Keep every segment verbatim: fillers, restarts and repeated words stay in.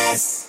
S.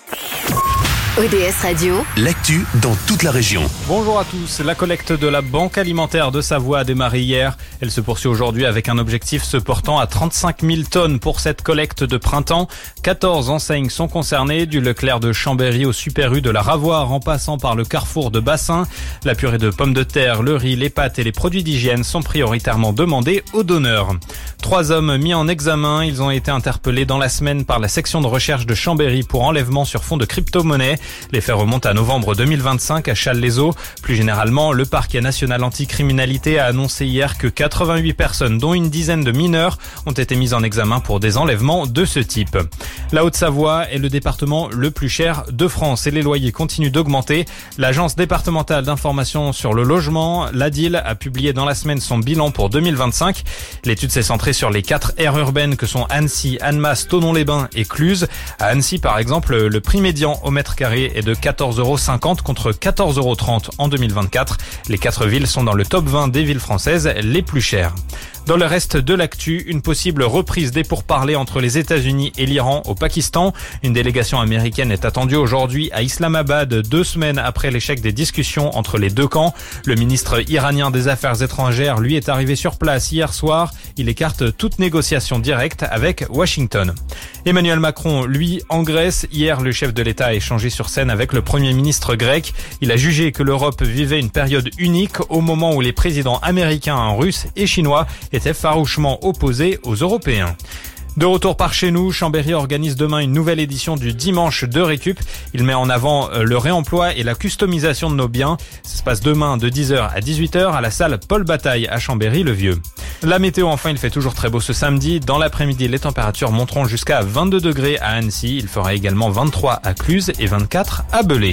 O D S Radio, l'actu dans toute la région. Bonjour à tous. La collecte de la Banque alimentaire de Savoie a démarré hier. Elle se poursuit aujourd'hui avec un objectif se portant à trente-cinq mille tonnes pour cette collecte de printemps. quatorze enseignes sont concernées, du Leclerc de Chambéry au Super U de la Ravoire en passant par le Carrefour de Bassin. La purée de pommes de terre, le riz, les pâtes et les produits d'hygiène sont prioritairement demandés aux donneurs. Trois hommes mis en examen. Ils ont été interpellés dans la semaine par la section de recherche de Chambéry pour enlèvement sur fond de crypto-monnaie. Les faits remontent à novembre deux mille vingt-cinq à Challes-les-Eaux. Plus généralement, le parquet national anticriminalité a annoncé hier que quatre-vingt-huit personnes, dont une dizaine de mineurs, ont été mises en examen pour des enlèvements de ce type. La Haute-Savoie est le département le plus cher de France et les loyers continuent d'augmenter. L'Agence départementale d'information sur le logement, l'A D I L, a publié dans la semaine son bilan pour deux mille vingt-cinq. L'étude s'est centrée sur les quatre aires urbaines que sont Annecy, Annemasse, Thonon-les-Bains et Cluses. À Annecy, par exemple, le prix médian au mètre carré est de quatorze euros cinquante contre quatorze euros trente en deux mille vingt-quatre. Les quatre villes sont dans le top vingt des villes françaises les plus chères. Dans le reste de l'actu, une possible reprise des pourparlers entre les États-Unis et l'Iran au Pakistan. Une délégation américaine est attendue aujourd'hui à Islamabad, deux semaines après l'échec des discussions entre les deux camps. Le ministre iranien des Affaires étrangères, lui, est arrivé sur place hier soir. Il écarte toute négociation directe avec Washington. Emmanuel Macron, lui, en Grèce. Hier, le chef de l'État a échangé sur scène avec le Premier ministre grec. Il a jugé que l'Europe vivait une période unique au moment où les présidents américains, russes et chinois étaient farouchement opposés aux Européens. De retour par chez nous, Chambéry organise demain une nouvelle édition du Dimanche de Récup. Il met en avant le réemploi et la customisation de nos biens. Ça se passe demain de dix heures à dix-huit heures à la salle Paul Bataille à Chambéry-le-Vieux. La météo, enfin, il fait toujours très beau ce samedi. Dans l'après-midi, les températures monteront jusqu'à vingt-deux degrés à Annecy. Il fera également vingt-trois à Cluses et vingt-quatre à Belay.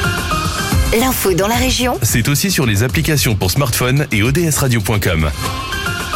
l'info dans la région, C'est aussi sur les applications pour smartphone et O D S radio point com.